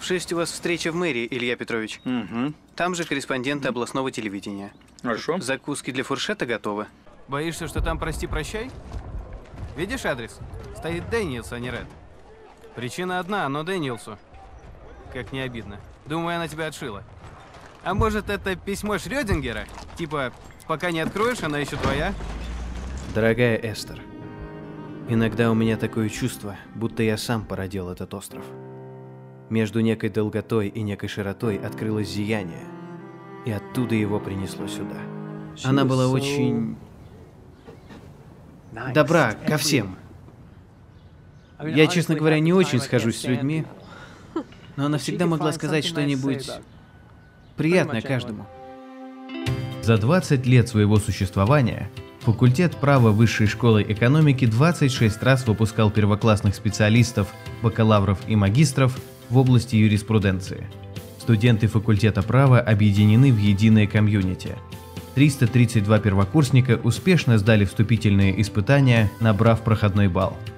6 у вас встреча в мэрии, Илья Петрович. Угу. Там же корреспонденты областного телевидения. Хорошо. Закуски для фуршета готовы. Боишься, что там прости-прощай? Видишь адрес? Стоит Дэниелс, а не Ред. Причина одна, но Дэниелсу. Как не обидно. Думаю, она тебя отшила. А может, это письмо Шрёдингера? Типа, пока не откроешь, она еще твоя? Дорогая Эстер, иногда у меня такое чувство, будто я сам породил этот остров. Между некой долготой и некой широтой открылось зияние, и оттуда его принесло сюда. Она была очень добра ко всем. Я, честно говоря, не очень схожусь с людьми, но она всегда могла сказать что-нибудь приятное каждому. За 20 лет своего существования факультет права Высшей школы экономики 26 раз выпускал первоклассных специалистов, бакалавров и магистров в области юриспруденции. Студенты факультета права объединены в единое комьюнити. 332 первокурсника успешно сдали вступительные испытания, набрав проходной балл.